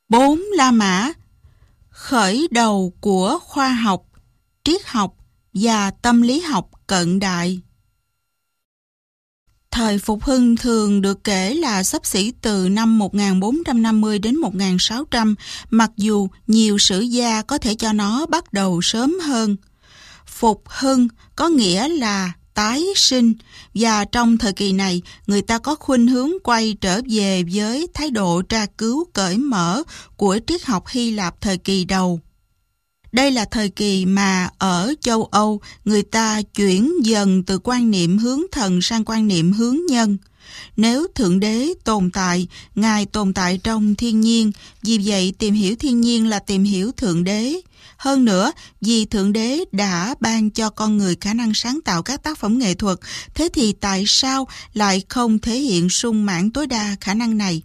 4. La Mã, khởi đầu của khoa học, triết học và tâm lý học cận đại. Thời Phục Hưng thường được kể là xấp xỉ từ năm 1450 đến 1600, mặc dù nhiều sử gia có thể cho nó bắt đầu sớm hơn. Phục hưng có nghĩa là tái sinh, và trong thời kỳ này, người ta có khuynh hướng quay trở về với thái độ tra cứu cởi mở của triết học Hy Lạp thời kỳ đầu. Đây là thời kỳ mà ở châu Âu, người ta chuyển dần từ quan niệm hướng thần sang quan niệm hướng nhân. Nếu Thượng Đế tồn tại, Ngài tồn tại trong thiên nhiên, vì vậy tìm hiểu thiên nhiên là tìm hiểu Thượng Đế. Hơn nữa, vì Thượng Đế đã ban cho con người khả năng sáng tạo các tác phẩm nghệ thuật, thế thì tại sao lại không thể hiện sung mãn tối đa khả năng này?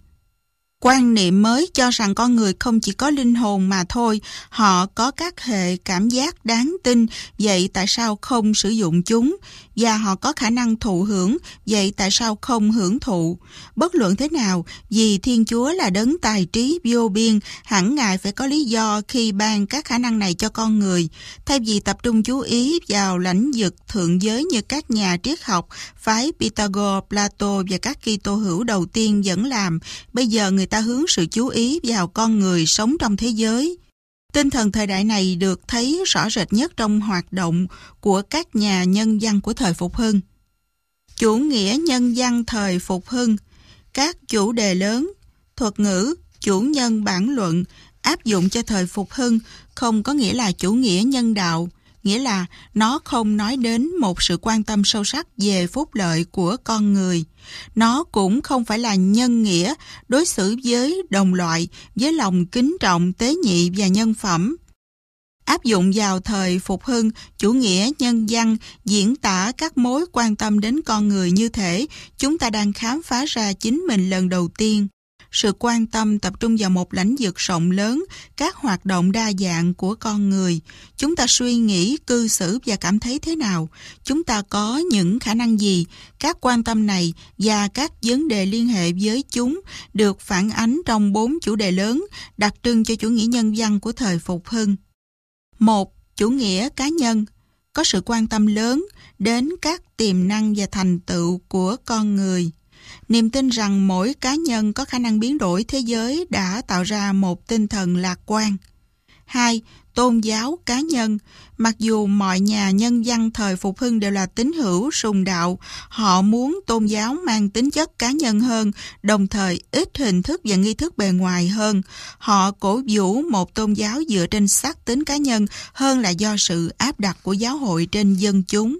Quan niệm mới cho rằng con người không chỉ có linh hồn mà thôi, họ có các hệ cảm giác đáng tin, vậy tại sao không sử dụng chúng? Và họ có khả năng thụ hưởng, vậy tại sao không hưởng thụ? Bất luận thế nào, vì Thiên Chúa là đấng tài trí vô biên, hẳn Ngài phải có lý do khi ban các khả năng này cho con người. Thay vì tập trung chú ý vào lãnh vực thượng giới như các nhà triết học, phái Pythagore, Plato và các Kitô hữu đầu tiên vẫn làm, bây giờ người ta hướng sự chú ý vào con người sống trong thế giới. Tinh thần thời đại này được thấy rõ rệt nhất trong hoạt động của các nhà nhân văn của thời Phục Hưng. Chủ nghĩa nhân văn thời Phục Hưng, các chủ đề lớn, thuật ngữ, chủ nhân bản luận áp dụng cho thời Phục Hưng không có nghĩa là chủ nghĩa nhân đạo, nghĩa là nó không nói đến một sự quan tâm sâu sắc về phúc lợi của con người. Nó cũng không phải là nhân nghĩa, đối xử với đồng loại với lòng kính trọng, tế nhị và nhân phẩm. Áp dụng vào thời Phục Hưng, chủ nghĩa nhân văn diễn tả các mối quan tâm đến con người như thể chúng ta đang khám phá ra chính mình lần đầu tiên. Sự quan tâm tập trung vào một lãnh vực rộng lớn, các hoạt động đa dạng của con người. Chúng ta suy nghĩ, cư xử và cảm thấy thế nào? Chúng ta có những khả năng gì? Các quan tâm này và các vấn đề liên hệ với chúng được phản ánh trong 4 chủ đề lớn đặc trưng cho chủ nghĩa nhân văn của thời Phục Hưng. 1. Chủ nghĩa cá nhân có sự quan tâm lớn đến các tiềm năng và thành tựu của con người. Niềm tin rằng mỗi cá nhân có khả năng biến đổi thế giới đã tạo ra một tinh thần lạc quan. 2. Tôn giáo cá nhân. Mặc dù mọi nhà nhân văn thời Phục Hưng đều là tín hữu sùng đạo, họ muốn tôn giáo mang tính chất cá nhân hơn, đồng thời ít hình thức và nghi thức bề ngoài hơn. Họ cổ vũ một tôn giáo dựa trên xác tính cá nhân hơn là do sự áp đặt của giáo hội trên dân chúng.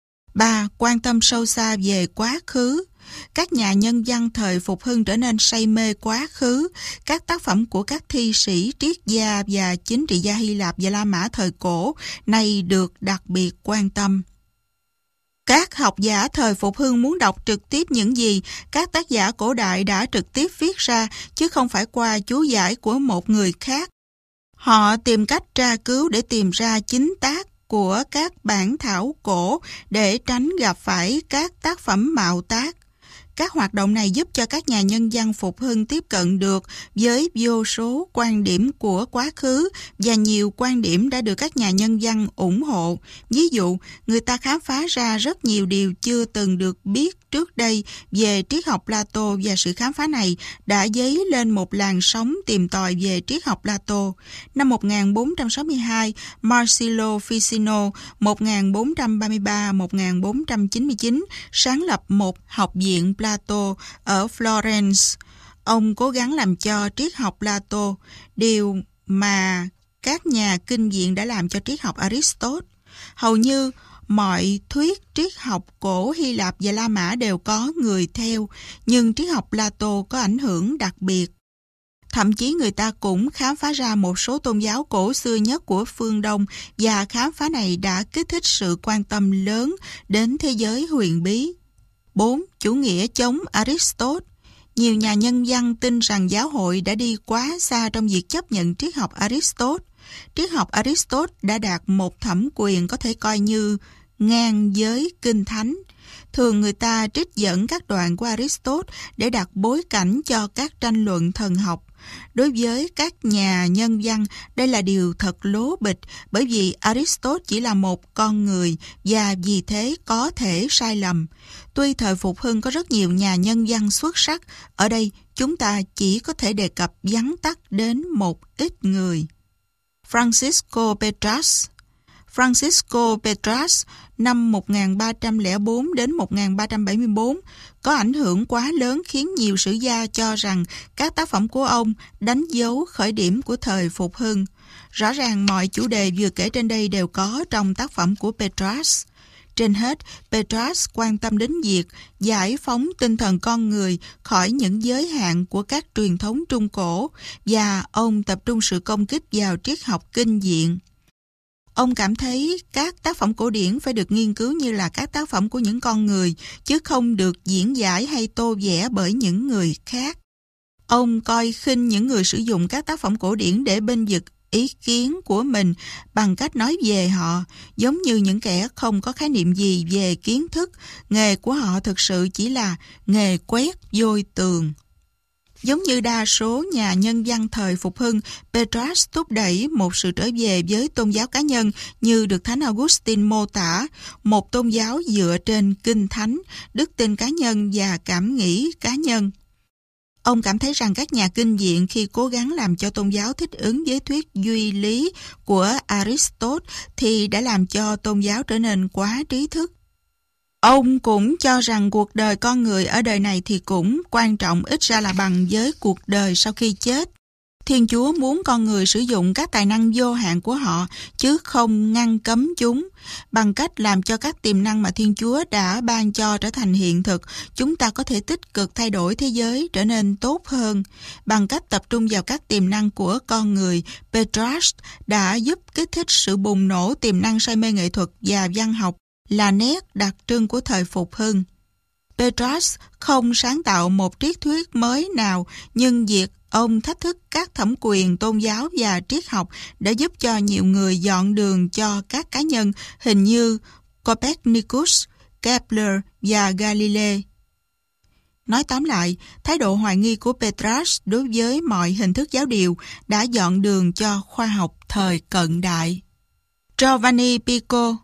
3. Quan tâm sâu xa về quá khứ. Các nhà nhân văn thời Phục Hưng trở nên say mê quá khứ. Các tác phẩm của các thi sĩ, triết gia và chính trị gia Hy Lạp và La Mã thời cổ này được đặc biệt quan tâm. Các học giả thời Phục Hưng muốn đọc trực tiếp những gì các tác giả cổ đại đã trực tiếp viết ra, chứ không phải qua chú giải của một người khác. Họ tìm cách tra cứu để tìm ra chính tác của các bản thảo cổ để tránh gặp phải các tác phẩm mạo tác. Các hoạt động này giúp cho các nhà nhân văn Phục Hưng tiếp cận được với vô số quan điểm của quá khứ và nhiều quan điểm đã được các nhà nhân văn ủng hộ. Ví dụ, người ta khám phá ra rất nhiều điều chưa từng được biết trước đây về triết học Plato, và sự khám phá này đã dấy lên một làn sóng tìm tòi về triết học Plato. Năm 1462, Marsilio Ficino 1433-1499 sáng lập một học viện Plato ở Florence. Ông cố gắng làm cho triết học Plato điều mà các nhà kinh viện đã làm cho triết học Aristotle. Hầu như mọi thuyết triết học cổ Hy Lạp và La Mã đều có người theo, nhưng triết học Plato có ảnh hưởng đặc biệt. Thậm chí người ta cũng khám phá ra một số tôn giáo cổ xưa nhất của phương Đông, và khám phá này đã kích thích sự quan tâm lớn đến thế giới huyền bí. 4. Chủ nghĩa chống Aristotle. Nhiều nhà nhân văn tin rằng giáo hội đã đi quá xa trong việc chấp nhận triết học Aristotle. Triết học Aristotle đã đạt một thẩm quyền có thể coi như ngang với Kinh Thánh. Thường người ta trích dẫn các đoạn của Aristotle để đặt bối cảnh cho các tranh luận thần học. Đối với các nhà nhân văn, đây là điều thật lố bịch, bởi vì Aristotle chỉ là một con người và vì thế có thể sai lầm. Tuy thời Phục Hưng có rất nhiều nhà nhân văn xuất sắc, ở đây chúng ta chỉ có thể đề cập vắn tắt đến một ít người. Francisco Petras năm 1304 đến 1374 có ảnh hưởng quá lớn khiến nhiều sử gia cho rằng các tác phẩm của ông đánh dấu khởi điểm của thời Phục Hưng. Rõ ràng mọi chủ đề vừa kể trên đây đều có trong tác phẩm của Petras. Trên hết, Petras quan tâm đến việc giải phóng tinh thần con người khỏi những giới hạn của các truyền thống Trung Cổ và ông tập trung sự công kích vào triết học kinh diện. Ông cảm thấy các tác phẩm cổ điển phải được nghiên cứu như là các tác phẩm của những con người, chứ không được diễn giải hay tô vẽ bởi những người khác. Ông coi khinh những người sử dụng các tác phẩm cổ điển để bênh vực ý kiến của mình bằng cách nói về họ, giống như những kẻ không có khái niệm gì về kiến thức. Nghề của họ thực sự chỉ là nghề quét vôi tường. Giống như đa số nhà nhân văn thời Phục Hưng, Petras thúc đẩy một sự trở về với tôn giáo cá nhân như được Thánh Augustine mô tả, một tôn giáo dựa trên kinh thánh, đức tin cá nhân và cảm nghĩ cá nhân. Ông cảm thấy rằng các nhà kinh viện khi cố gắng làm cho tôn giáo thích ứng với thuyết duy lý của Aristotle thì đã làm cho tôn giáo trở nên quá trí thức. Ông cũng cho rằng cuộc đời con người ở đời này thì cũng quan trọng ít ra là bằng với cuộc đời sau khi chết. Thiên Chúa muốn con người sử dụng các tài năng vô hạn của họ, chứ không ngăn cấm chúng. Bằng cách làm cho các tiềm năng mà Thiên Chúa đã ban cho trở thành hiện thực, chúng ta có thể tích cực thay đổi thế giới trở nên tốt hơn. Bằng cách tập trung vào các tiềm năng của con người, Petras đã giúp kích thích sự bùng nổ tiềm năng say mê nghệ thuật và văn học, là nét đặc trưng của thời Phục Hưng. Petras không sáng tạo một triết thuyết mới nào, nhưng việc ông thách thức các thẩm quyền tôn giáo và triết học đã giúp cho nhiều người dọn đường cho các cá nhân hình như Copernicus, Kepler và Galilei. Nói tóm lại, thái độ hoài nghi của Petras đối với mọi hình thức giáo điều đã dọn đường cho khoa học thời cận đại. Giovanni Pico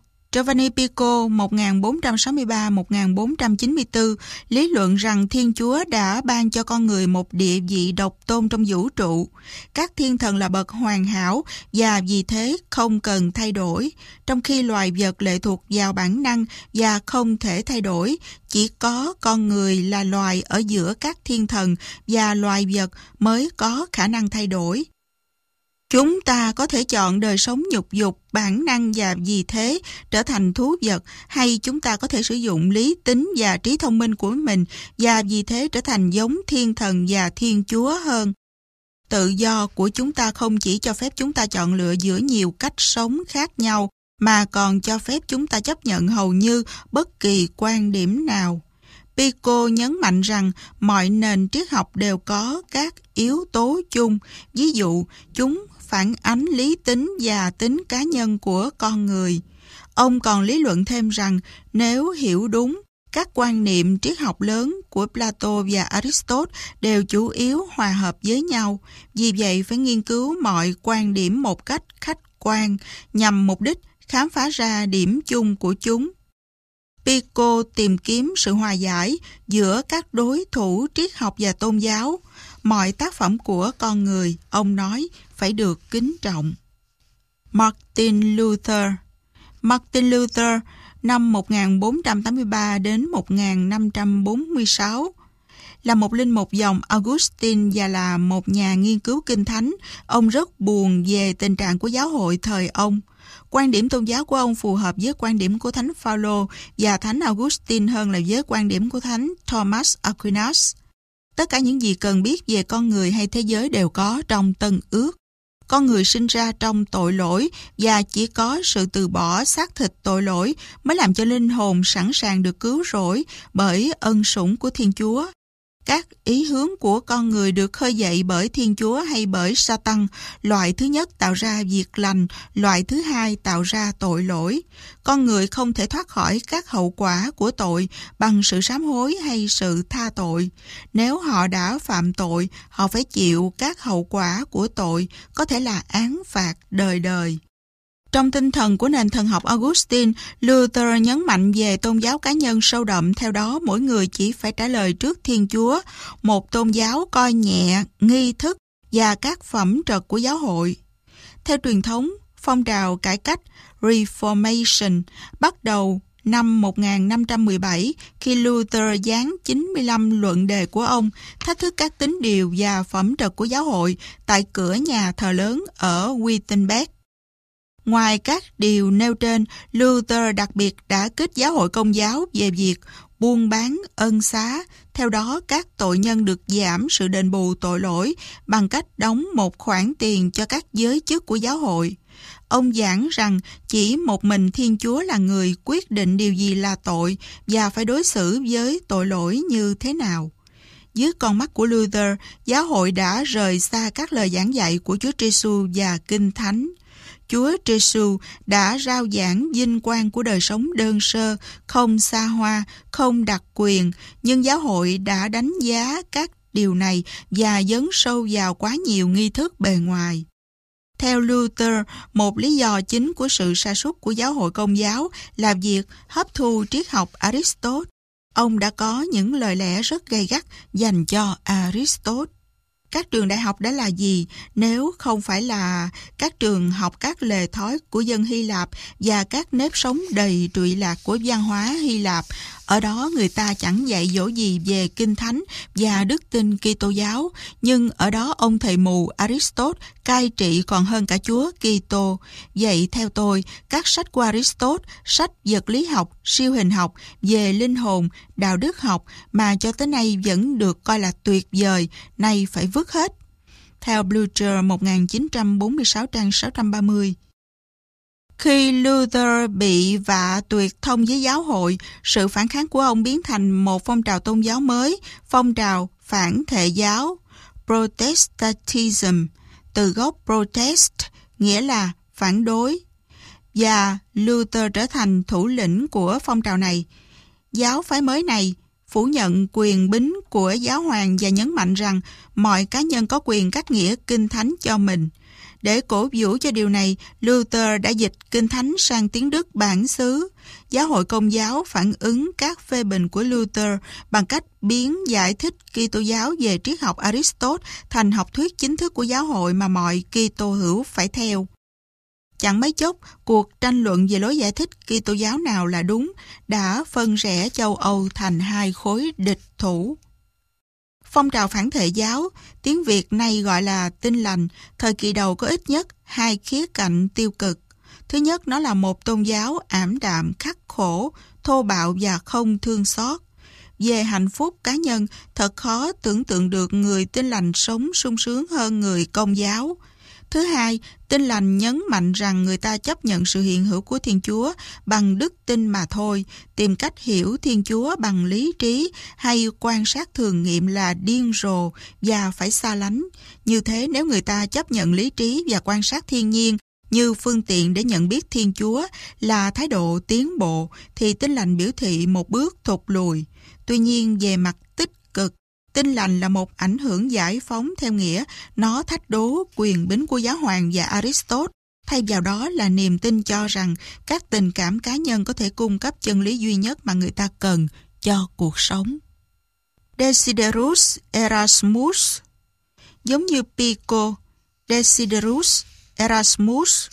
1463-1494 lý luận rằng Thiên Chúa đã ban cho con người một địa vị độc tôn trong vũ trụ. Các thiên thần là bậc hoàn hảo và vì thế không cần thay đổi, trong khi loài vật lệ thuộc vào bản năng và không thể thay đổi. Chỉ có con người là loài ở giữa các thiên thần và loài vật mới có khả năng thay đổi. Chúng ta có thể chọn đời sống nhục dục, bản năng và vì thế trở thành thú vật, hay chúng ta có thể sử dụng lý tính và trí thông minh của mình và vì thế trở thành giống thiên thần và Thiên Chúa hơn. Tự do của chúng ta không chỉ cho phép chúng ta chọn lựa giữa nhiều cách sống khác nhau, mà còn cho phép chúng ta chấp nhận hầu như bất kỳ quan điểm nào. Pico nhấn mạnh rằng mọi nền triết học đều có các yếu tố chung, ví dụ chúng phản ánh lý tính và tính cá nhân của con người. Ông còn lý luận thêm rằng nếu hiểu đúng, các quan niệm triết học lớn của Plato và Aristotle đều chủ yếu hòa hợp với nhau. Vì vậy phải nghiên cứu mọi quan điểm một cách khách quan nhằm mục đích khám phá ra điểm chung của chúng. Pico tìm kiếm sự hòa giải giữa các đối thủ triết học và tôn giáo. Mọi tác phẩm của con người, ông nói, phải được kính trọng. Martin Luther năm 1483 đến 1546 là một linh mục dòng Augustine và là một nhà nghiên cứu kinh thánh. Ông rất buồn về tình trạng của giáo hội thời ông. Quan điểm tôn giáo của ông phù hợp với quan điểm của Thánh Phaolô và Thánh Augustine hơn là với quan điểm của Thánh Thomas Aquinas. Tất cả những gì cần biết về con người hay thế giới đều có trong Tân Ước. Con người sinh ra trong tội lỗi và chỉ có sự từ bỏ xác thịt tội lỗi mới làm cho linh hồn sẵn sàng được cứu rỗi bởi ân sủng của Thiên Chúa. Các ý hướng của con người được khơi dậy bởi Thiên Chúa hay bởi Satan. Loại thứ nhất tạo ra việc lành, loại thứ hai tạo ra tội lỗi. Con người không thể thoát khỏi các hậu quả của tội bằng sự sám hối hay sự tha tội. Nếu họ đã phạm tội, họ phải chịu các hậu quả của tội, có thể là án phạt đời đời. Trong tinh thần của nền thần học Augustine, Luther nhấn mạnh về tôn giáo cá nhân sâu đậm, theo đó mỗi người chỉ phải trả lời trước Thiên Chúa. Một tôn giáo coi nhẹ nghi thức và các phẩm trật của giáo hội. Theo truyền thống, phong trào cải cách Reformation bắt đầu năm 1517 khi Luther dán 95 luận đề của ông thách thức các tín điều và phẩm trật của giáo hội tại cửa nhà thờ lớn ở Wittenberg. Ngoài các điều nêu trên, Luther đặc biệt đã kích giáo hội Công giáo về việc buôn bán ân xá. Theo đó, các tội nhân được giảm sự đền bù tội lỗi bằng cách đóng một khoản tiền cho các giới chức của giáo hội. Ông giảng rằng chỉ một mình Thiên Chúa là người quyết định điều gì là tội và phải đối xử với tội lỗi như thế nào. Dưới con mắt của Luther, giáo hội đã rời xa các lời giảng dạy của Chúa Giêsu và Kinh Thánh. Chúa Giêsu đã rao giảng vinh quang của đời sống đơn sơ, không xa hoa, không đặc quyền, nhưng giáo hội đã đánh giá các điều này và dấn sâu vào quá nhiều nghi thức bề ngoài. Theo Luther, một lý do chính của sự sa sút của giáo hội Công giáo là việc hấp thu triết học Aristotle. Ông đã có những lời lẽ rất gay gắt dành cho Aristotle. Các trường đại học đã là gì nếu không phải là các trường học các lề thói của dân Hy Lạp và các nếp sống đầy trụy lạc của văn hóa Hy Lạp? Ở đó người ta chẳng dạy dỗ gì về Kinh Thánh và đức tin Kitô giáo, nhưng ở đó ông thầy mù Aristotle cai trị còn hơn cả Chúa Kitô. Vậy theo tôi, các sách của Aristotle, sách vật lý học, siêu hình học, về linh hồn, đạo đức học mà cho tới nay vẫn được coi là tuyệt vời, nay phải vứt hết. Theo Blücher 1946 trang 630. Khi Luther bị vạ tuyệt thông với giáo hội, sự phản kháng của ông biến thành một phong trào tôn giáo mới, phong trào phản thể giáo, Protestantism, từ gốc protest, nghĩa là phản đối. Và Luther trở thành thủ lĩnh của phong trào này. Giáo phái mới này phủ nhận quyền bính của giáo hoàng và nhấn mạnh rằng mọi cá nhân có quyền cách nghĩa Kinh Thánh cho mình. Để cổ vũ cho điều này, Luther đã dịch Kinh Thánh sang tiếng Đức bản xứ. Giáo hội Công giáo phản ứng các phê bình của Luther bằng cách biến giải thích Kitô giáo về triết học Aristotle thành học thuyết chính thức của giáo hội mà mọi Kitô hữu phải theo. Chẳng mấy chốc, cuộc tranh luận về lối giải thích Kitô giáo nào là đúng đã phân rẽ châu Âu thành hai khối địch thủ. Phong trào phản thể giáo, tiếng Việt nay gọi là Tin lành, thời kỳ đầu có ít nhất hai khía cạnh tiêu cực. Thứ nhất, nó là một tôn giáo ảm đạm, khắc khổ, thô bạo và không thương xót. Về hạnh phúc cá nhân, thật khó tưởng tượng được người Tin lành sống sung sướng hơn người Công giáo. Thứ hai, Tin lành nhấn mạnh rằng người ta chấp nhận sự hiện hữu của Thiên Chúa bằng đức tin mà thôi, tìm cách hiểu Thiên Chúa bằng lý trí hay quan sát thường nghiệm là điên rồ và phải xa lánh. Như thế, nếu người ta chấp nhận lý trí và quan sát thiên nhiên như phương tiện để nhận biết Thiên Chúa là thái độ tiến bộ, thì Tin lành biểu thị một bước thụt lùi. Tuy nhiên, về mặt tích cực, Tin lành là một ảnh hưởng giải phóng theo nghĩa nó thách đố quyền bính của giáo hoàng và Aristotle. Thay vào đó là niềm tin cho rằng các tình cảm cá nhân có thể cung cấp chân lý duy nhất mà người ta cần cho cuộc sống. Desiderius Erasmus. Giống như Pico, Desiderius Erasmus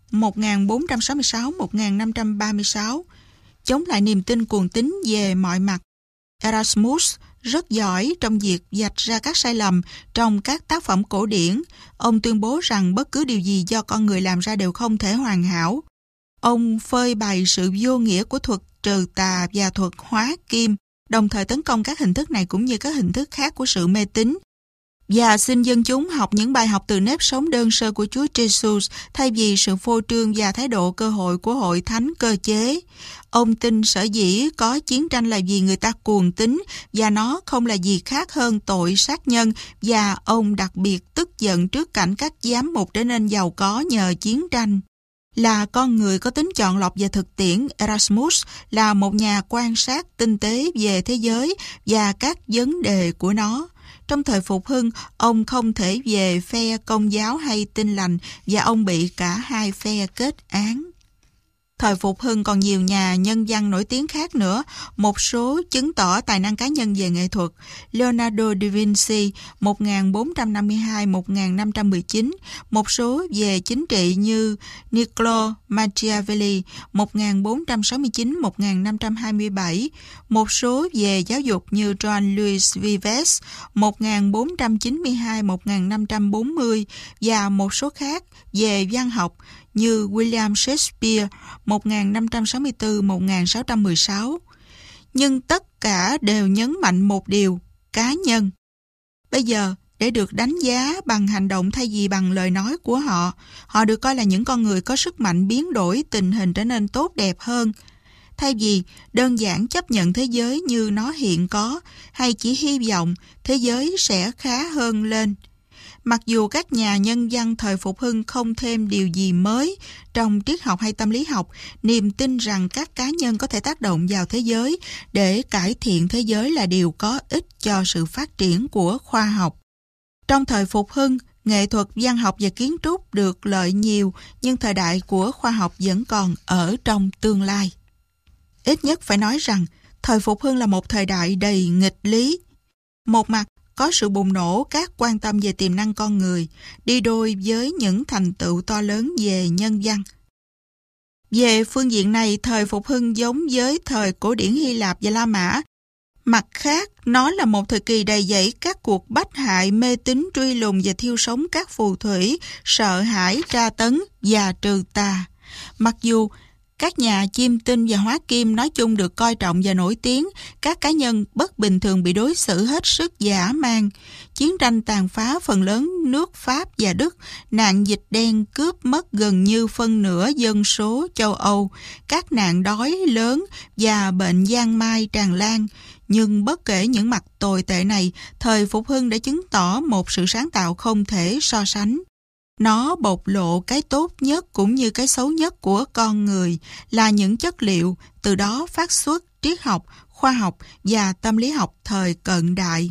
1466-1536 chống lại niềm tin cuồng tín về mọi mặt. Erasmus rất giỏi trong việc vạch ra các sai lầm trong các tác phẩm cổ điển. Ông tuyên bố rằng bất cứ điều gì do con người làm ra đều không thể hoàn hảo. Ông phơi bày sự vô nghĩa của thuật trừ tà và thuật hóa kim, đồng thời tấn công các hình thức này cũng như các hình thức khác của sự mê tín. và xin dân chúng học những bài học từ nếp sống đơn sơ của Chúa Jesus thay vì sự phô trương và thái độ cơ hội của hội thánh cơ chế. Ông tin sở dĩ có chiến tranh là vì người ta cuồng tín và nó không là gì khác hơn tội sát nhân, và ông đặc biệt tức giận trước cảnh các giám mục trở nên giàu có nhờ chiến tranh. Là con người có tính chọn lọc và thực tiễn, Erasmus là một nhà quan sát tinh tế về thế giới và các vấn đề của nó. Trong thời Phục Hưng, ông không thể về phe Công giáo hay Tin lành và ông bị cả hai phe kết án. Thời Phục Hưng còn nhiều nhà nhân văn nổi tiếng khác nữa, một số chứng tỏ tài năng cá nhân về nghệ thuật. Leonardo da Vinci 1452-1519, một số về chính trị như Niccolo Machiavelli 1469-1527, một số về giáo dục như John Louis Vives 1492-1540 và một số khác về văn học như William Shakespeare 1564-1616. Nhưng tất cả đều nhấn mạnh một điều: cá nhân. Bây giờ, để được đánh giá bằng hành động thay vì bằng lời nói của họ, họ được coi là những con người có sức mạnh biến đổi tình hình trở nên tốt đẹp hơn. Thay vì đơn giản chấp nhận thế giới như nó hiện có, hay chỉ hy vọng thế giới sẽ khá hơn lên. Mặc dù các nhà nhân văn thời Phục Hưng không thêm điều gì mới trong triết học hay tâm lý học, niềm tin rằng các cá nhân có thể tác động vào thế giới để cải thiện thế giới là điều có ích cho sự phát triển của khoa học. Trong thời Phục Hưng, nghệ thuật, văn học và kiến trúc được lợi nhiều, nhưng thời đại của khoa học vẫn còn ở trong tương lai. Ít nhất phải nói rằng, thời Phục Hưng là một thời đại đầy nghịch lý. Một mặt, có sự bùng nổ các quan tâm về tiềm năng con người, đi đôi với những thành tựu to lớn về nhân văn. Về phương diện này, thời Phục Hưng giống với thời cổ điển Hy Lạp và La Mã. Mặt khác, nó là một thời kỳ đầy dẫy các cuộc bách hại, mê tín, truy lùng và thiêu sống các phù thủy, sợ hãi, tra tấn và trừ tà. Mặc dù các nhà chiêm tinh và hóa kim nói chung được coi trọng và nổi tiếng, các cá nhân bất bình thường bị đối xử hết sức dã man. Chiến tranh tàn phá phần lớn nước Pháp và Đức, nạn dịch đen cướp mất gần như phân nửa dân số châu Âu, các nạn đói lớn và bệnh giang mai tràn lan. Nhưng bất kể những mặt tồi tệ này, thời Phục Hưng đã chứng tỏ một sự sáng tạo không thể so sánh. Nó bộc lộ cái tốt nhất cũng như cái xấu nhất của con người, là những chất liệu, từ đó phát xuất triết học, khoa học và tâm lý học thời cận đại.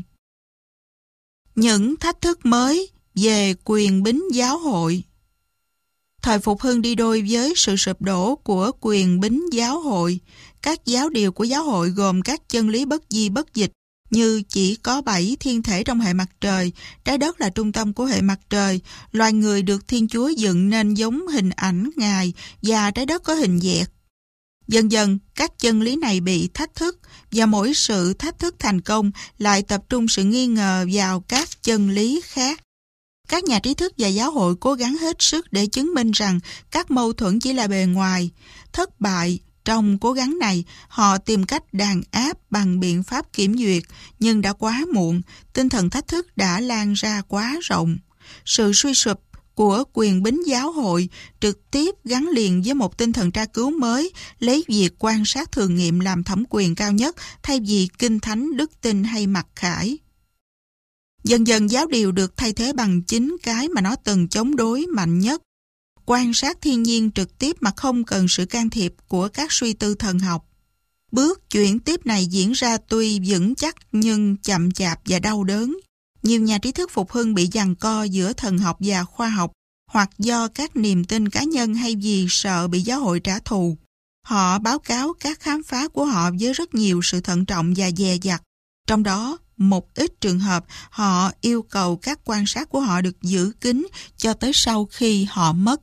Những thách thức mới về quyền bính giáo hội. Thời Phục Hưng đi đôi với sự sụp đổ của quyền bính giáo hội. Các giáo điều của giáo hội gồm các chân lý bất di bất dịch, như chỉ có 7 thiên thể trong hệ mặt trời, trái đất là trung tâm của hệ mặt trời, loài người được Thiên Chúa dựng nên giống hình ảnh Ngài và trái đất có hình dẹt. Dần dần, các chân lý này bị thách thức, và mỗi sự thách thức thành công lại tập trung sự nghi ngờ vào các chân lý khác. Các nhà trí thức và giáo hội cố gắng hết sức để chứng minh rằng các mâu thuẫn chỉ là bề ngoài. Thất bại trong cố gắng này, họ tìm cách đàn áp bằng biện pháp kiểm duyệt, nhưng đã quá muộn, tinh thần thách thức đã lan ra quá rộng. Sự suy sụp của quyền bính giáo hội trực tiếp gắn liền với một tinh thần tra cứu mới, lấy việc quan sát thường nghiệm làm thẩm quyền cao nhất thay vì kinh thánh, đức tin hay mặc khải. Dần dần giáo điều được thay thế bằng chính cái mà nó từng chống đối mạnh nhất: quan sát thiên nhiên trực tiếp mà không cần sự can thiệp của các suy tư thần học. Bước chuyển tiếp này diễn ra tuy vững chắc nhưng chậm chạp và đau đớn. Nhiều nhà trí thức Phục Hưng bị giằng co giữa thần học và khoa học, hoặc do các niềm tin cá nhân hay vì sợ bị giáo hội trả thù. Họ báo cáo các khám phá của họ với rất nhiều sự thận trọng và dè dặt. Trong đó, một ít trường hợp họ yêu cầu các quan sát của họ được giữ kín cho tới sau khi họ mất.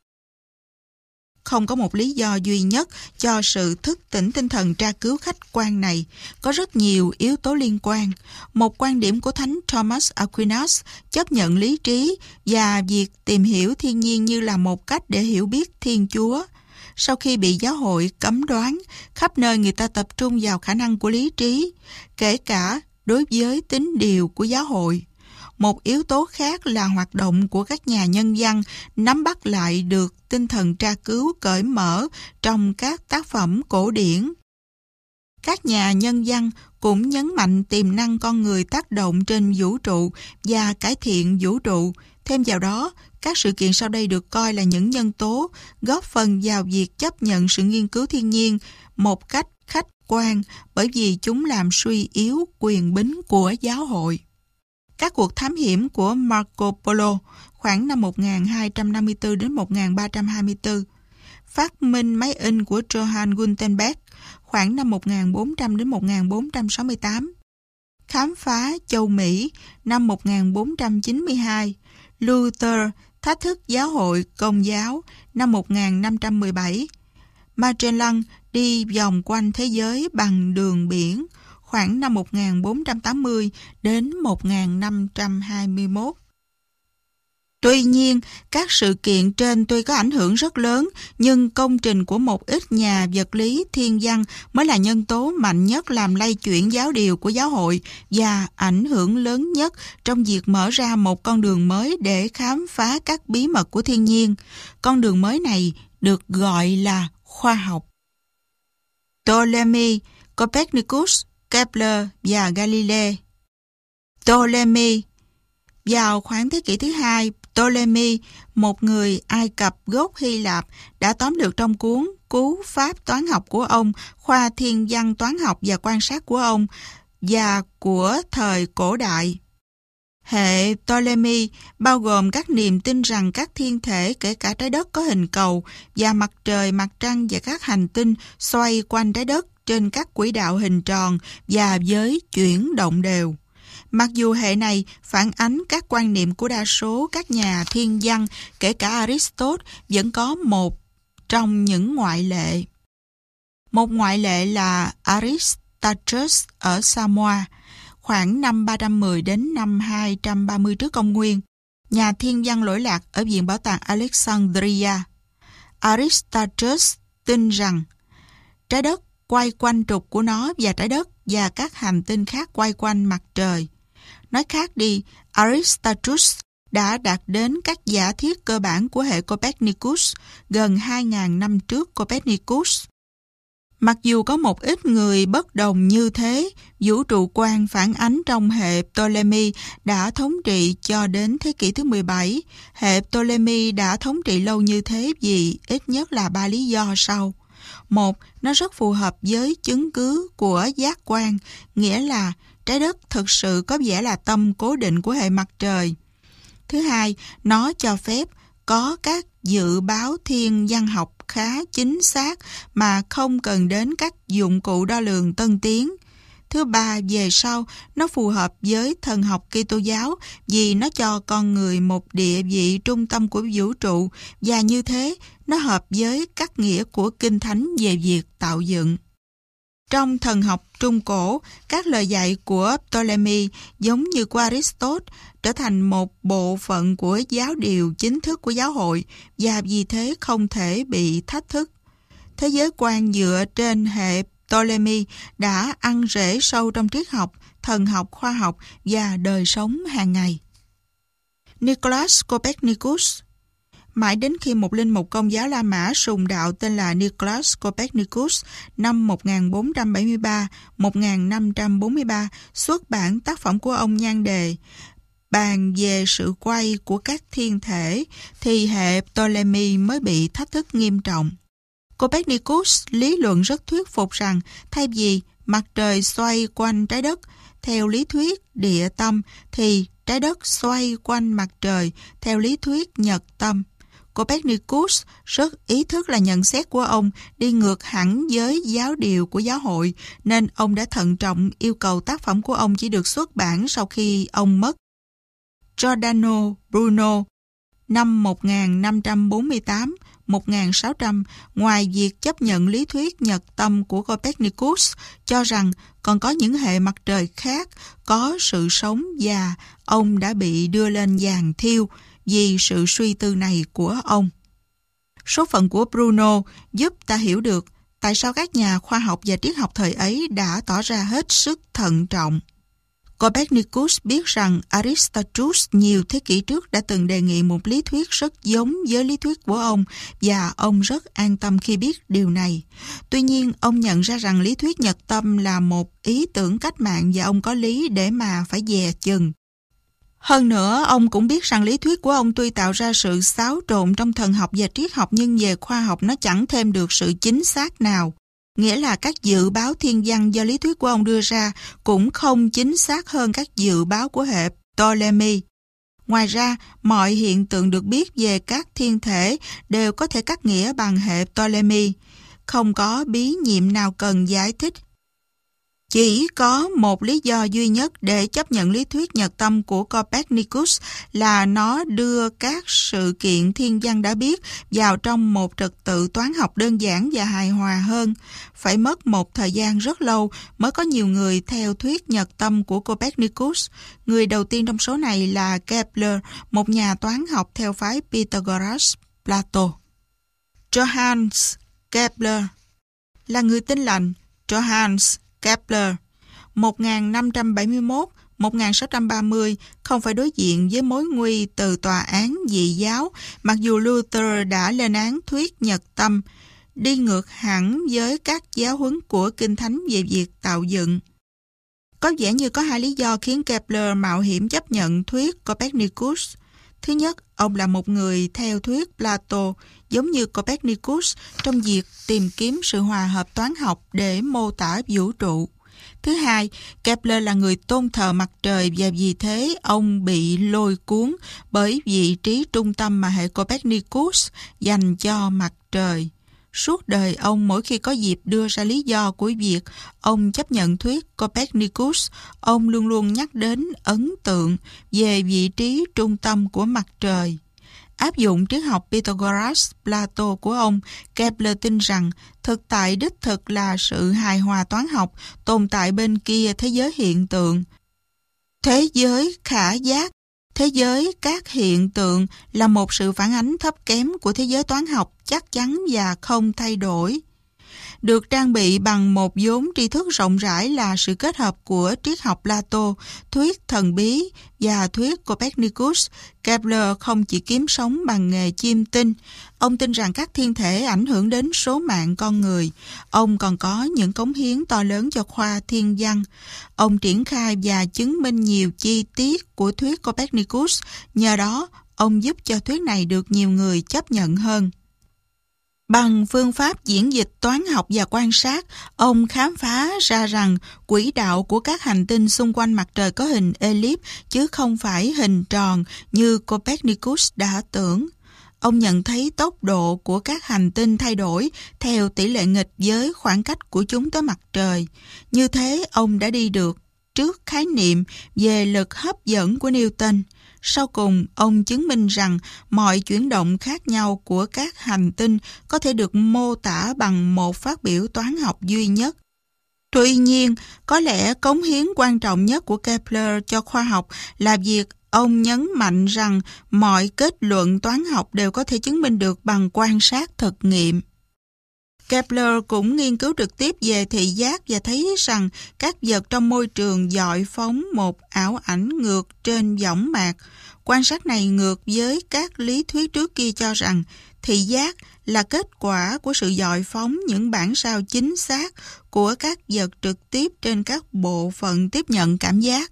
Không có một lý do duy nhất cho sự thức tỉnh tinh thần tra cứu khách quan này. Có rất nhiều yếu tố liên quan. Một quan điểm của Thánh Thomas Aquinas chấp nhận lý trí và việc tìm hiểu thiên nhiên như là một cách để hiểu biết Thiên Chúa. Sau khi bị giáo hội cấm đoán, khắp nơi người ta tập trung vào khả năng của lý trí, kể cả đối với tín điều của giáo hội. Một yếu tố khác là hoạt động của các nhà nhân văn nắm bắt lại được tinh thần tra cứu cởi mở trong các tác phẩm cổ điển. Các nhà nhân văn cũng nhấn mạnh tiềm năng con người tác động trên vũ trụ và cải thiện vũ trụ. Thêm vào đó, các sự kiện sau đây được coi là những nhân tố góp phần vào việc chấp nhận sự nghiên cứu thiên nhiên một cách khách quan bởi vì chúng làm suy yếu quyền bính của giáo hội. Các cuộc thám hiểm của Marco Polo khoảng năm 1254 đến 1324, phát minh máy in của Johann Gutenberg khoảng năm 1400 đến 1468, khám phá châu Mỹ năm 1492, Luther thách thức giáo hội Công giáo năm 1517, Magellan đi vòng quanh thế giới bằng đường biển khoảng năm 1480 đến 1521. Tuy nhiên, các sự kiện trên tuy có ảnh hưởng rất lớn, nhưng công trình của một ít nhà vật lý thiên văn mới là nhân tố mạnh nhất làm lay chuyển giáo điều của giáo hội và ảnh hưởng lớn nhất trong việc mở ra một con đường mới để khám phá các bí mật của thiên nhiên. Con đường mới này được gọi là khoa học. Ptolemy, Copernicus, Kepler và Galilei. Ptolemy. Vào khoảng thế kỷ thứ hai, Ptolemy, một người Ai Cập gốc Hy Lạp, đã tóm được trong cuốn Cú pháp toán học của ông, khoa thiên văn toán học và quan sát của ông và của thời cổ đại. Hệ Ptolemy bao gồm các niềm tin rằng các thiên thể kể cả trái đất có hình cầu và mặt trời, mặt trăng và các hành tinh xoay quanh trái đất trên các quỹ đạo hình tròn và với chuyển động đều. Mặc dù hệ này phản ánh các quan niệm của đa số các nhà thiên văn, kể cả Aristotle, vẫn có một trong những ngoại lệ. Một ngoại lệ là Aristarchus ở Samoa, khoảng năm 310 đến năm 230 trước công nguyên, nhà thiên văn lỗi lạc ở Viện Bảo tàng Alexandria. Aristarchus tin rằng trái đất quay quanh trục của nó và trái đất và các hành tinh khác quay quanh mặt trời. Nói khác đi, Aristarchus đã đạt đến các giả thiết cơ bản của hệ Copernicus gần 2.000 năm trước Copernicus. Mặc dù có một ít người bất đồng như thế, vũ trụ quan phản ánh trong hệ Ptolemy đã thống trị cho đến thế kỷ thứ 17. Hệ Ptolemy đã thống trị lâu như thế vì ít nhất là 3 lý do sau. Một, nó rất phù hợp với chứng cứ của giác quan, nghĩa là trái đất thực sự có vẻ là tâm cố định của hệ mặt trời. Thứ hai, nó cho phép có các dự báo thiên văn học khá chính xác mà không cần đến các dụng cụ đo lường tân tiến. Thứ ba, về sau, nó phù hợp với thần học Kitô giáo vì nó cho con người một địa vị trung tâm của vũ trụ và như thế, nó hợp với các nghĩa của Kinh Thánh về việc tạo dựng. Trong thần học Trung Cổ, các lời dạy của Ptolemy giống như của Aristotle trở thành một bộ phận của giáo điều chính thức của giáo hội và vì thế không thể bị thách thức. Thế giới quan dựa trên hệ Ptolemy đã ăn rễ sâu trong triết học, thần học, khoa học và đời sống hàng ngày. Nicolaus Copernicus. Mãi đến khi một linh mục Công giáo La Mã sùng đạo tên là Nicolaus Copernicus năm 1473-1543 xuất bản tác phẩm của ông nhan đề bàn về sự quay của các thiên thể thì hệ Ptolemy mới bị thách thức nghiêm trọng. Copernicus lý luận rất thuyết phục rằng thay vì mặt trời xoay quanh trái đất theo lý thuyết địa tâm thì trái đất xoay quanh mặt trời theo lý thuyết nhật tâm. Copernicus rất ý thức là nhận xét của ông đi ngược hẳn với giáo điều của giáo hội, nên ông đã thận trọng yêu cầu tác phẩm của ông chỉ được xuất bản sau khi ông mất. Giordano Bruno năm 1548-1600, ngoài việc chấp nhận lý thuyết nhật tâm của Copernicus, cho rằng còn có những hệ mặt trời khác có sự sống và ông đã bị đưa lên giàn thiêu vì sự suy tư này của ông. Số phận của Bruno giúp ta hiểu được tại sao các nhà khoa học và triết học thời ấy đã tỏ ra hết sức thận trọng. Copernicus biết rằng Aristotle nhiều thế kỷ trước đã từng đề nghị một lý thuyết rất giống với lý thuyết của ông và ông rất an tâm khi biết điều này. Tuy nhiên, ông nhận ra rằng lý thuyết nhật tâm là một ý tưởng cách mạng và ông có lý để mà phải dè chừng. Hơn nữa, ông cũng biết rằng lý thuyết của ông tuy tạo ra sự xáo trộn trong thần học và triết học nhưng về khoa học nó chẳng thêm được sự chính xác nào. Nghĩa là các dự báo thiên văn do lý thuyết của ông đưa ra cũng không chính xác hơn các dự báo của hệ Ptolemy. Ngoài ra, mọi hiện tượng được biết về các thiên thể đều có thể cắt nghĩa bằng hệ Ptolemy. Không có bí nhiệm nào cần giải thích. Chỉ có một lý do duy nhất để chấp nhận lý thuyết nhật tâm của Copernicus là nó đưa các sự kiện thiên văn đã biết vào trong một trật tự toán học đơn giản và hài hòa hơn. Phải mất một thời gian rất lâu mới có nhiều người theo thuyết nhật tâm của Copernicus. Người đầu tiên trong số này là Kepler, một nhà toán học theo phái Pythagoras, Plato. Johannes Kepler là người Tin lành. Johannes Kepler 1571-1630 không phải đối diện với mối nguy từ tòa án dị giáo, mặc dù Luther đã lên án thuyết nhật tâm, đi ngược hẳn với các giáo huấn của Kinh Thánh về việc tạo dựng. Có vẻ như có hai lý do khiến Kepler mạo hiểm chấp nhận thuyết Copernicus. Thứ nhất, ông là một người theo thuyết Plato, giống như Copernicus trong việc tìm kiếm sự hòa hợp toán học để mô tả vũ trụ. Thứ hai, Kepler là người tôn thờ mặt trời và vì thế ông bị lôi cuốn bởi vị trí trung tâm mà hệ Copernicus dành cho mặt trời. Suốt đời ông mỗi khi có dịp đưa ra lý do của việc ông chấp nhận thuyết Copernicus, ông luôn luôn nhắc đến ấn tượng về vị trí trung tâm của mặt trời. Áp dụng triết học Pythagoras, Plato của ông, Kepler tin rằng thực tại đích thực là sự hài hòa toán học tồn tại bên kia thế giới hiện tượng. Thế giới khả giác, thế giới các hiện tượng là một sự phản ánh thấp kém của thế giới toán học chắc chắn và không thay đổi. Được trang bị bằng một vốn tri thức rộng rãi là sự kết hợp của triết học Plato, thuyết thần bí và thuyết Copernicus, Kepler không chỉ kiếm sống bằng nghề chiêm tinh. Ông tin rằng các thiên thể ảnh hưởng đến số mạng con người. Ông còn có những cống hiến to lớn cho khoa thiên văn. Ông triển khai và chứng minh nhiều chi tiết của thuyết Copernicus. Nhờ đó, ông giúp cho thuyết này được nhiều người chấp nhận hơn. Bằng phương pháp diễn dịch toán học và quan sát, ông khám phá ra rằng quỹ đạo của các hành tinh xung quanh mặt trời có hình elip chứ không phải hình tròn như Copernicus đã tưởng. Ông nhận thấy tốc độ của các hành tinh thay đổi theo tỷ lệ nghịch với khoảng cách của chúng tới mặt trời. Như thế, ông đã đi được trước khái niệm về lực hấp dẫn của Newton. Sau cùng, ông chứng minh rằng mọi chuyển động khác nhau của các hành tinh có thể được mô tả bằng một phát biểu toán học duy nhất. Tuy nhiên, có lẽ cống hiến quan trọng nhất của Kepler cho khoa học là việc ông nhấn mạnh rằng mọi kết luận toán học đều có thể chứng minh được bằng quan sát thực nghiệm. Kepler cũng nghiên cứu trực tiếp về thị giác và thấy rằng các vật trong môi trường dọi phóng một ảo ảnh ngược trên võng mạc. Quan sát này ngược với các lý thuyết trước kia cho rằng thị giác là kết quả của sự dọi phóng những bản sao chính xác của các vật trực tiếp trên các bộ phận tiếp nhận cảm giác.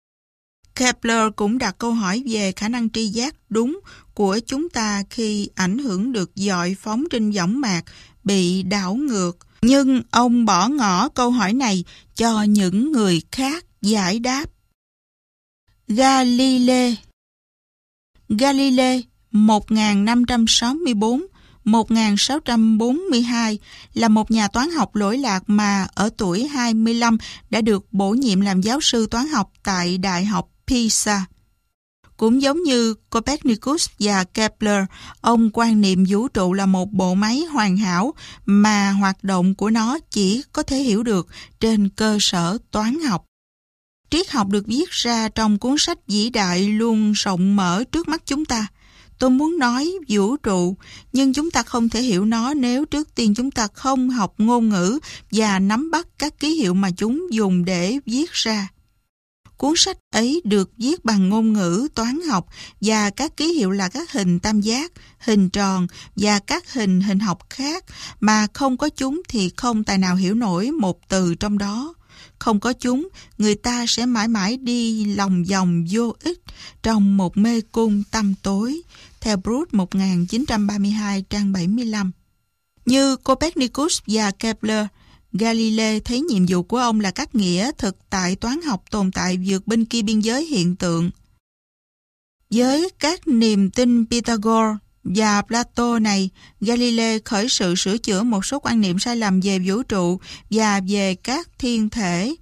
Kepler cũng đặt câu hỏi về khả năng tri giác đúng của chúng ta khi ảnh hưởng được dọi phóng trên võng mạc bị đảo ngược. Nhưng ông bỏ ngỏ câu hỏi này cho những người khác giải đáp. Galilei 1564-1642 là một nhà toán học lỗi lạc mà ở tuổi 25 đã được bổ nhiệm làm giáo sư toán học tại Đại học Pisa. Cũng giống như Copernicus và Kepler, ông quan niệm vũ trụ là một bộ máy hoàn hảo mà hoạt động của nó chỉ có thể hiểu được trên cơ sở toán học. Triết học được viết ra trong cuốn sách vĩ đại luôn rộng mở trước mắt chúng ta. Tôi muốn nói vũ trụ, nhưng chúng ta không thể hiểu nó nếu trước tiên chúng ta không học ngôn ngữ và nắm bắt các ký hiệu mà chúng dùng để viết ra. Cuốn sách ấy được viết bằng ngôn ngữ toán học và các ký hiệu là các hình tam giác, hình tròn và các hình học khác, mà không có chúng thì không tài nào hiểu nổi một từ trong đó. Không có chúng, người ta sẽ mãi mãi đi lòng vòng vô ích trong một mê cung tăm tối. Theo Proust 1932 trang 75. Như Copernicus và Kepler, Galilei thấy nhiệm vụ của ông là các nghĩa thực tại toán học tồn tại vượt bên kia biên giới hiện tượng. Với các niềm tin Pythagore và Plato này, Galilei khởi sự sửa chữa một số quan niệm sai lầm về vũ trụ và về các thiên thể.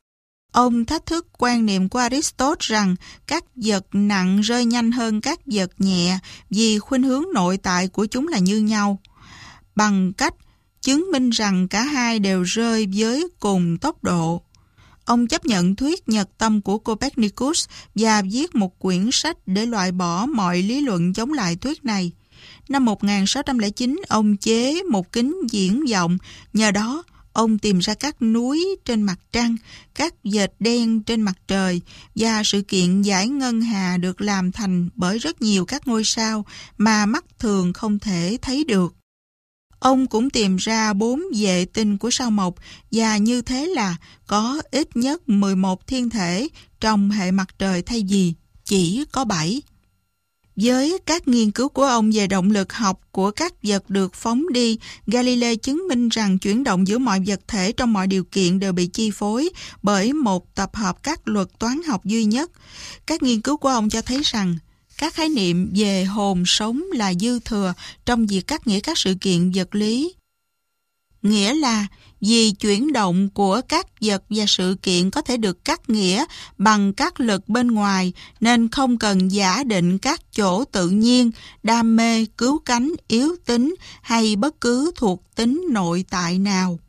Ông thách thức quan niệm của Aristotle rằng các vật nặng rơi nhanh hơn các vật nhẹ vì khuynh hướng nội tại của chúng là như nhau, bằng cách chứng minh rằng cả hai đều rơi với cùng tốc độ. Ông chấp nhận thuyết nhật tâm của Copernicus và viết một quyển sách để loại bỏ mọi lý luận chống lại thuyết này. Năm 1609, ông chế một kính viễn vọng, nhờ đó ông tìm ra các núi trên mặt trăng, các vệt đen trên mặt trời và sự kiện giải ngân hà được làm thành bởi rất nhiều các ngôi sao mà mắt thường không thể thấy được. Ông cũng tìm ra 4 vệ tinh của sao Mộc và như thế là có ít nhất 11 thiên thể trong hệ mặt trời thay vì chỉ có 7. Với các nghiên cứu của ông về động lực học của các vật được phóng đi, Galilei chứng minh rằng chuyển động giữa mọi vật thể trong mọi điều kiện đều bị chi phối bởi một tập hợp các luật toán học duy nhất. Các nghiên cứu của ông cho thấy rằng các khái niệm về hồn sống là dư thừa trong việc cắt nghĩa các sự kiện vật lý. Nghĩa là vì chuyển động của các vật và sự kiện có thể được cắt nghĩa bằng các lực bên ngoài nên không cần giả định các chỗ tự nhiên, đam mê, cứu cánh, yếu tính hay bất cứ thuộc tính nội tại nào.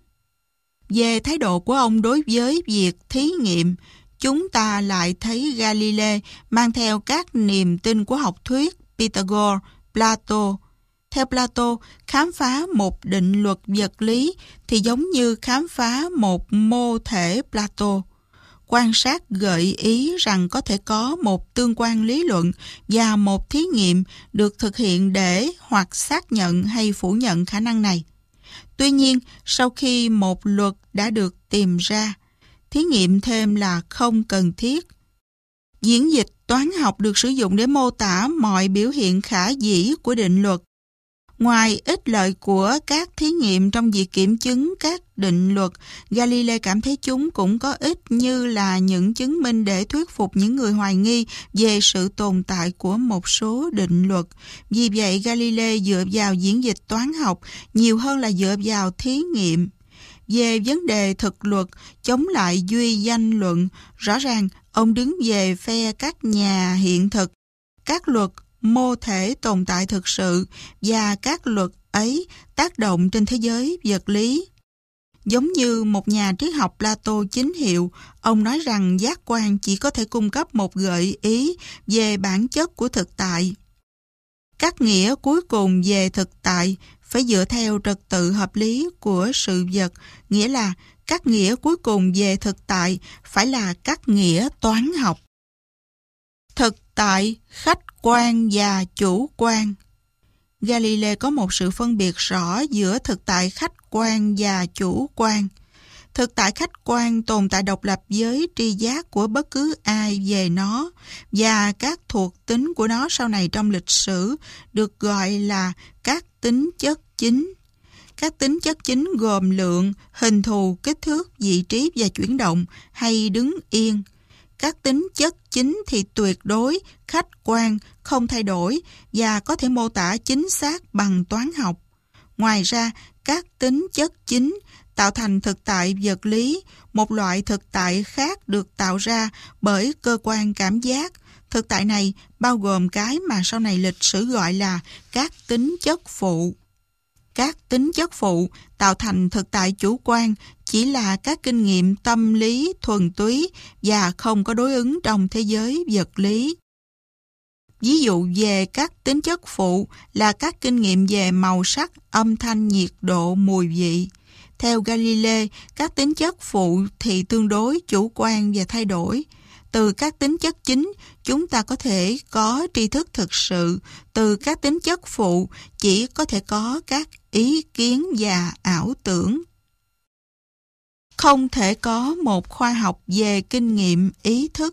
Về thái độ của ông đối với việc thí nghiệm, chúng ta lại thấy Galilei mang theo các niềm tin của học thuyết Pythagore, Plato. Theo Plato, khám phá một định luật vật lý thì giống như khám phá một mô thể Plato. Quan sát gợi ý rằng có thể có một tương quan lý luận và một thí nghiệm được thực hiện để hoặc xác nhận hay phủ nhận khả năng này. Tuy nhiên, sau khi một luật đã được tìm ra, thí nghiệm thêm là không cần thiết. Diễn dịch toán học được sử dụng để mô tả mọi biểu hiện khả dĩ của định luật. Ngoài ích lợi của các thí nghiệm trong việc kiểm chứng các định luật, Galilei cảm thấy chúng cũng có ích như là những chứng minh để thuyết phục những người hoài nghi về sự tồn tại của một số định luật. Vì vậy, Galilei dựa vào diễn dịch toán học nhiều hơn là dựa vào thí nghiệm. Về vấn đề thực luật, chống lại duy danh luận, rõ ràng ông đứng về phe các nhà hiện thực. Các luật mô thể tồn tại thực sự và các luật ấy tác động trên thế giới vật lý. Giống như một nhà triết học Plato chính hiệu, ông nói rằng giác quan chỉ có thể cung cấp một gợi ý về bản chất của thực tại. Các nghĩa cuối cùng về thực tại phải dựa theo trật tự hợp lý của sự vật, nghĩa là các nghĩa cuối cùng về thực tại phải là các nghĩa toán học. Thực tại, khách quan và chủ quan. Galilei có một sự phân biệt rõ giữa thực tại khách quan và chủ quan. Thực tại khách quan tồn tại độc lập với tri giác của bất cứ ai về nó, và các thuộc tính của nó sau này trong lịch sử được gọi là các tính chất chính. Các tính chất chính gồm lượng, hình thù, kích thước, vị trí và chuyển động hay đứng yên. Các tính chất chính thì tuyệt đối, khách quan, không thay đổi và có thể mô tả chính xác bằng toán học. Ngoài ra, các tính chất chính tạo thành thực tại vật lý, một loại thực tại khác được tạo ra bởi cơ quan cảm giác. Thực tại này bao gồm cái mà sau này lịch sử gọi là các tính chất phụ. Các tính chất phụ tạo thành thực tại chủ quan chỉ là các kinh nghiệm tâm lý thuần túy và không có đối ứng trong thế giới vật lý. Ví dụ về các tính chất phụ là các kinh nghiệm về màu sắc, âm thanh, nhiệt độ, mùi vị. Theo Galilei, các tính chất phụ thì tương đối chủ quan và thay đổi. Từ các tính chất chính, chúng ta có thể có tri thức thực sự. Từ các tính chất phụ, chỉ có thể có các ý kiến và ảo tưởng. Không thể có một khoa học về kinh nghiệm ý thức.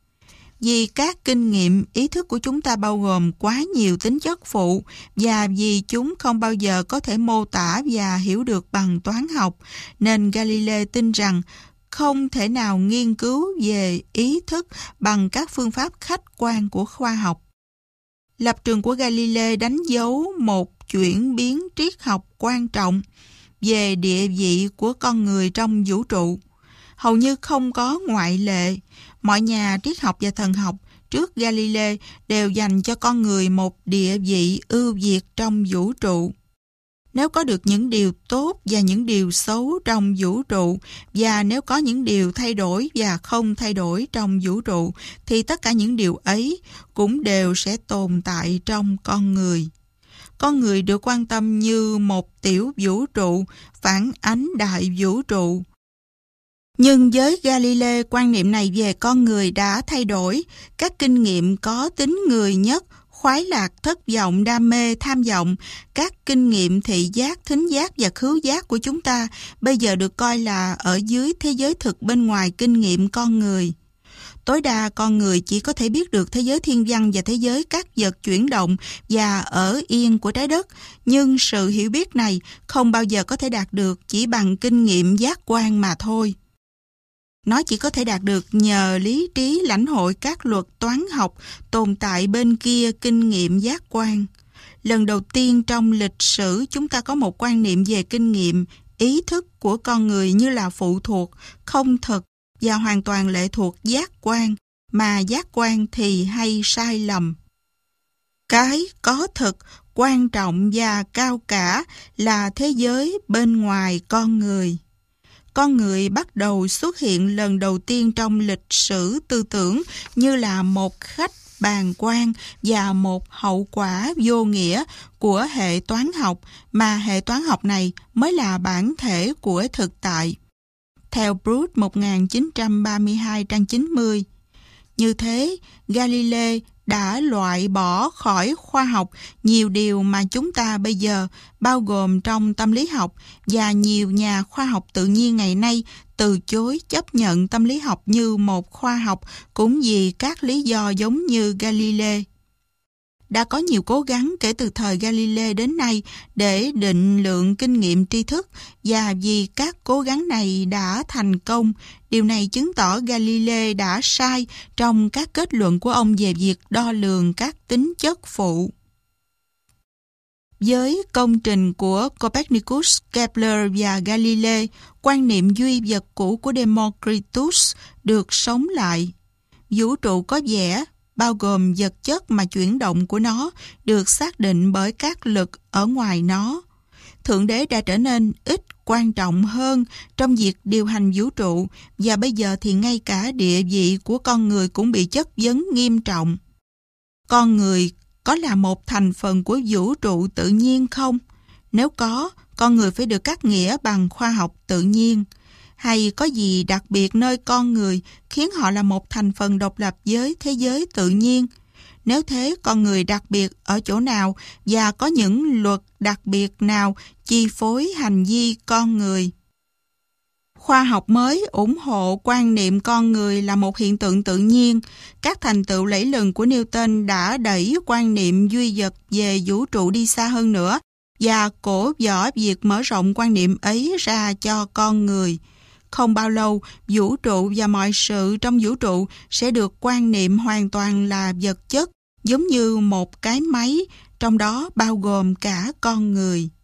Vì các kinh nghiệm ý thức của chúng ta bao gồm quá nhiều tính chất phụ và vì chúng không bao giờ có thể mô tả và hiểu được bằng toán học, nên Galilei tin rằng không thể nào nghiên cứu về ý thức bằng các phương pháp khách quan của khoa học. Lập trường của Galilei đánh dấu một chuyển biến triết học quan trọng về địa vị của con người trong vũ trụ. Hầu như không có ngoại lệ, mọi nhà triết học và thần học trước Galilei đều dành cho con người một địa vị ưu việt trong vũ trụ. Nếu có được những điều tốt và những điều xấu trong vũ trụ, và nếu có những điều thay đổi và không thay đổi trong vũ trụ, thì tất cả những điều ấy cũng đều sẽ tồn tại trong con người. Con người được quan tâm như một tiểu vũ trụ, phản ánh đại vũ trụ. Nhưng với Galilei, quan niệm này về con người đã thay đổi. Các kinh nghiệm có tính người nhất, khoái lạc, thất vọng, đam mê, tham vọng, các kinh nghiệm thị giác, thính giác và khứu giác của chúng ta bây giờ được coi là ở dưới thế giới thực bên ngoài kinh nghiệm con người. Tối đa con người chỉ có thể biết được thế giới thiên văn và thế giới các vật chuyển động và ở yên của trái đất, nhưng sự hiểu biết này không bao giờ có thể đạt được chỉ bằng kinh nghiệm giác quan mà thôi. Nó chỉ có thể đạt được nhờ lý trí lãnh hội các luật toán học tồn tại bên kia kinh nghiệm giác quan. Lần đầu tiên trong lịch sử chúng ta có một quan niệm về kinh nghiệm, ý thức của con người như là phụ thuộc, không thực và hoàn toàn lệ thuộc giác quan, mà giác quan thì hay sai lầm. Cái có thực, quan trọng và cao cả là thế giới bên ngoài con người. Con người bắt đầu xuất hiện lần đầu tiên trong lịch sử tư tưởng như là một khách bàng quan và một hậu quả vô nghĩa của hệ toán học, mà hệ toán học này mới là bản thể của thực tại. Theo Proust 1932 trang 90. Như thế, Galilei đã loại bỏ khỏi khoa học nhiều điều mà chúng ta bây giờ, bao gồm trong tâm lý học, và nhiều nhà khoa học tự nhiên ngày nay từ chối chấp nhận tâm lý học như một khoa học cũng vì các lý do giống như Galilei. Đã có nhiều cố gắng kể từ thời Galilei đến nay để định lượng kinh nghiệm tri thức, và vì các cố gắng này đã thành công, điều này chứng tỏ Galilei đã sai trong các kết luận của ông về việc đo lường các tính chất phụ. Với công trình của Copernicus, Kepler và Galilei, quan niệm duy vật cũ của Democritus được sống lại. Vũ trụ có vẻ bao gồm vật chất mà chuyển động của nó được xác định bởi các lực ở ngoài nó. Thượng Đế đã trở nên ít quan trọng hơn trong việc điều hành vũ trụ, và bây giờ thì ngay cả địa vị của con người cũng bị chất vấn nghiêm trọng. Con người có là một thành phần của vũ trụ tự nhiên không? Nếu có, con người phải được cắt nghĩa bằng khoa học tự nhiên. Hay có gì đặc biệt nơi con người khiến họ là một thành phần độc lập với thế giới tự nhiên? Nếu thế, con người đặc biệt ở chỗ nào và có những luật đặc biệt nào chi phối hành vi con người? Khoa học mới ủng hộ quan niệm con người là một hiện tượng tự nhiên. Các thành tựu lẫy lừng của Newton đã đẩy quan niệm duy vật về vũ trụ đi xa hơn nữa và cổ võ việc mở rộng quan niệm ấy ra cho con người. Không bao lâu, vũ trụ và mọi sự trong vũ trụ sẽ được quan niệm hoàn toàn là vật chất, giống như một cái máy, trong đó bao gồm cả con người.